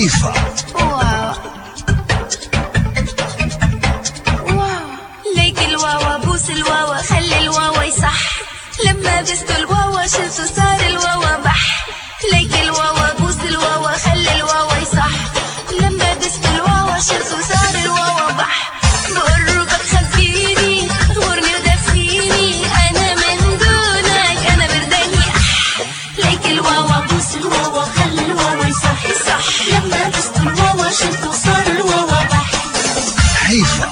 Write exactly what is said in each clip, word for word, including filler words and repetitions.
هيفا. واو واو ليك الواوا بوس الواوا خلي الواوا يصح. لما بست الواوا شلت صار الواوا بح. ليك الواوا بوس الواوا خلي الواوا يصح. لما بست الواوا شلت صار الواوا بح. بقربك خبيني غورني ودفيني انا من دونك انا برداني اح. ليك الواوا بوس الواوا خلي الواوا يصح يصح. لما بست الواوا شلت صار الواوا بح. هيفا.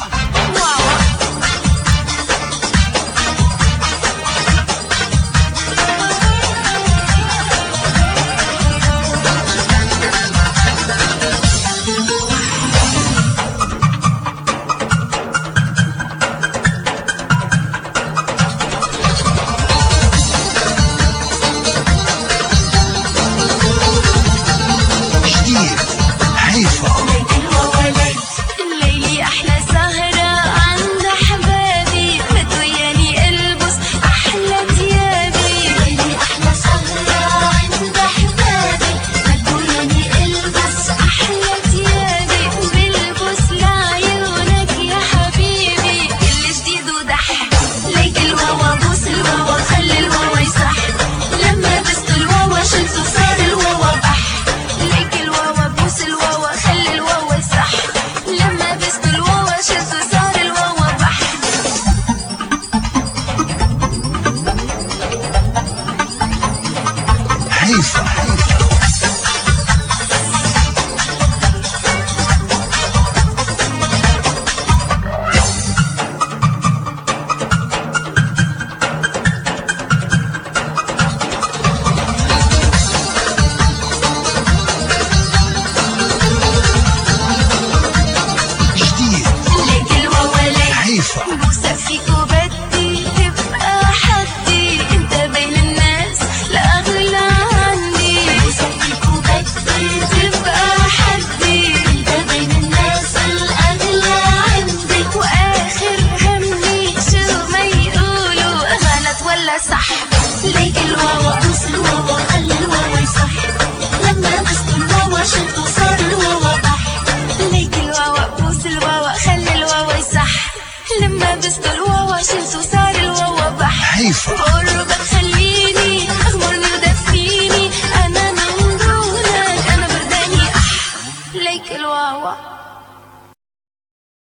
الليلي أحلى سهرة عند أحبابي بدو ياني ألبس أحلى تيابي. الليلي أحلى سهرة عند أحبابي بدو ياني ألبس أحلى تيابي. بلبس لعيونك يا حبيبي كل جديد ودح. ليك الواوا بوس الواوا خلي الواوا يصح. لما بست الواوا شلت صار الواوا بح. ليك الواوا بوس الواوا خلي الواوا يصح. لما بست الواوا شلت صار الواوا بح. هيفا. بوسة فيك وبدي تبقى حدي انت بين الناس لا اغلى عني. بوسة فيك وبدي تبقى حدي انت بين الناس الاغلى عندي. واخر همي شو ما يقولوا غلط ولا صح. ليك الواوا بوس الواوا خلي الواوا يصح. لما بست الواوا شلت صار الواوا بح. ليك الواوا بوس الواوا خلي الواوا يصح. لما بست الواوا شلت صار الواوا بح. هيفا. قربك خليني